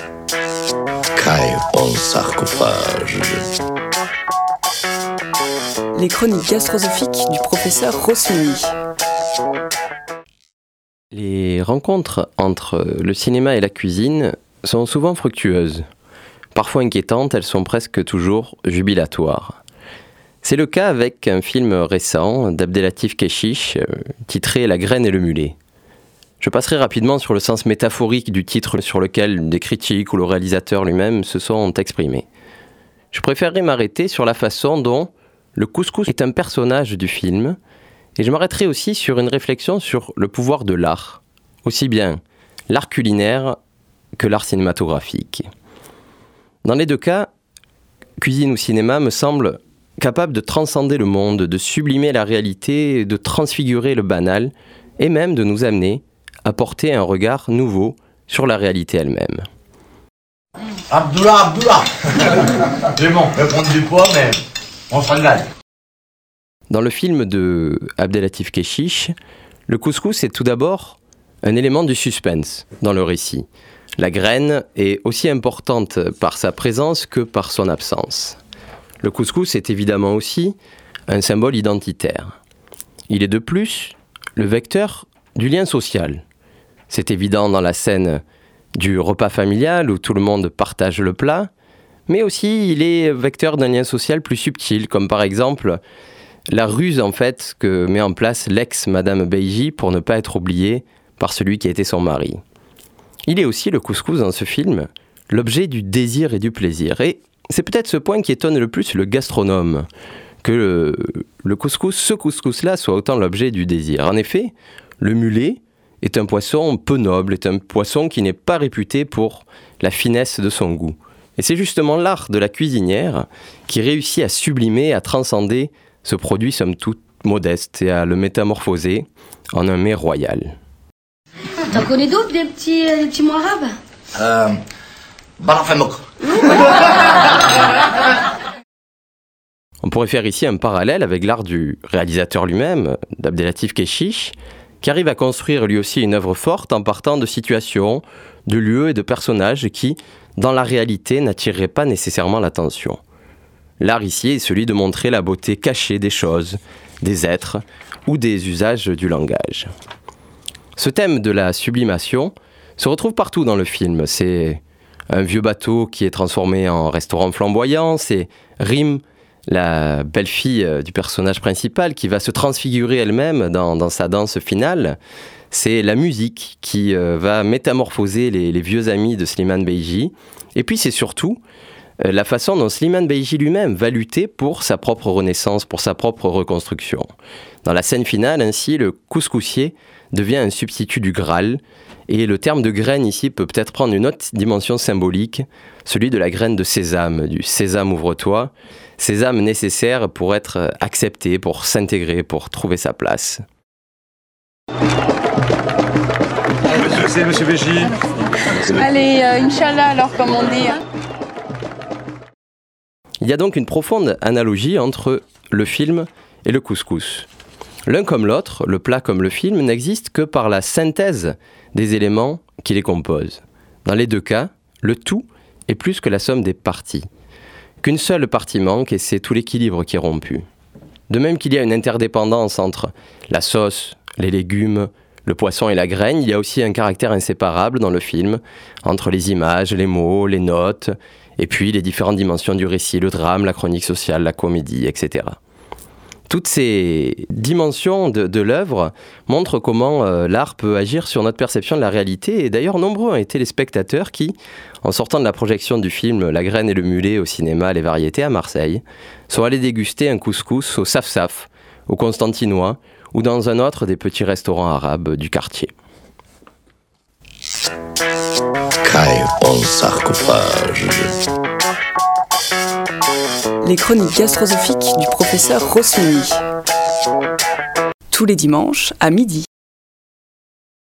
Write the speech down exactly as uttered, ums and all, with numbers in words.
Caille en sarcophage. Les chroniques gastrosophiques du professeur Rossini. Les rencontres entre le cinéma et la cuisine sont souvent fructueuses. Parfois inquiétantes, elles sont presque toujours jubilatoires. C'est le cas avec un film récent d'Abdelatif Kechiche, titré « La graine et le mulet ». Je passerai rapidement sur le sens métaphorique du titre sur lequel des critiques ou le réalisateur lui-même se sont exprimés. Je préférerais m'arrêter sur la façon dont le couscous est un personnage du film, et je m'arrêterai aussi sur une réflexion sur le pouvoir de l'art, aussi bien l'art culinaire que l'art cinématographique. Dans les deux cas, cuisine ou cinéma me semble capable de transcender le monde, de sublimer la réalité, de transfigurer le banal, et même de nous amener à porter un regard nouveau sur la réalité elle-même. Abdullah, Abdullah C'est bon, on va prendre du poids, mais on se régale. Dans le film de Abdelatif Kechiche, le couscous est tout d'abord un élément du suspense dans le récit. La graine est aussi importante par sa présence que par son absence. Le couscous est évidemment aussi un symbole identitaire. Il est de plus le vecteur du lien social. C'est évident dans la scène du repas familial où tout le monde partage le plat, mais aussi il est vecteur d'un lien social plus subtil, comme par exemple la ruse en fait que met en place l'ex-Madame Beiji pour ne pas être oubliée par celui qui était son mari. Il est aussi, le couscous dans ce film, l'objet du désir et du plaisir. Et c'est peut-être ce point qui étonne le plus le gastronome, que le, le couscous, ce couscous-là soit autant l'objet du désir. En effet, le mulet est un poisson peu noble, est un poisson qui n'est pas réputé pour la finesse de son goût. Et c'est justement l'art de la cuisinière qui réussit à sublimer, à transcender ce produit somme toute modeste et à le métamorphoser en un mets royal. T'en connais d'autres, des petits, des petits mots arabes ? Euh... Barafamok. On pourrait faire ici un parallèle avec l'art du réalisateur lui-même, d'Abdelatif Kechiche, qui arrive à construire lui aussi une œuvre forte en partant de situations, de lieux et de personnages qui, dans la réalité, n'attireraient pas nécessairement l'attention. L'art ici est celui de montrer la beauté cachée des choses, des êtres ou des usages du langage. Ce thème de la sublimation se retrouve partout dans le film. C'est un vieux bateau qui est transformé en restaurant flamboyant, c'est Rim, la belle-fille du personnage principal, qui va se transfigurer elle-même dans, dans sa danse finale. C'est la musique qui euh, va métamorphoser les, les vieux amis de Slimane Beiji. Et puis c'est surtout euh, la façon dont Slimane Beiji lui-même va lutter pour sa propre renaissance, pour sa propre reconstruction. Dans la scène finale, ainsi, le couscoussier devient un substitut du Graal. Et le terme de graine ici peut peut-être prendre une autre dimension symbolique, celui de la graine de sésame, du sésame ouvre-toi, sésame nécessaire pour être accepté, pour s'intégrer, pour trouver sa place. Monsieur, c'est Monsieur Beiji. Allez, euh, Inch'Allah alors, comme on dit. Hein. Il y a donc une profonde analogie entre le film et le couscous. L'un comme l'autre, le plat comme le film, n'existe que par la synthèse des éléments qui les composent. Dans les deux cas, le tout est plus que la somme des parties. Qu'une seule partie manque et c'est tout l'équilibre qui est rompu. De même qu'il y a une interdépendance entre la sauce, les légumes, le poisson et la graine, il y a aussi un caractère inséparable dans le film entre les images, les mots, les notes, et puis les différentes dimensions du récit, le drame, la chronique sociale, la comédie, et cetera. Toutes ces dimensions de, de l'œuvre montrent comment euh, l'art peut agir sur notre perception de la réalité. Et d'ailleurs, nombreux ont été les spectateurs qui, en sortant de la projection du film La graine et le mulet au cinéma Les Variétés à Marseille, sont allés déguster un couscous au Saf-Saf, au Constantinois, ou dans un autre des petits restaurants arabes du quartier. Caille en sarcophage. Les chroniques gastrosophiques du professeur Rossini. Tous les dimanches à midi.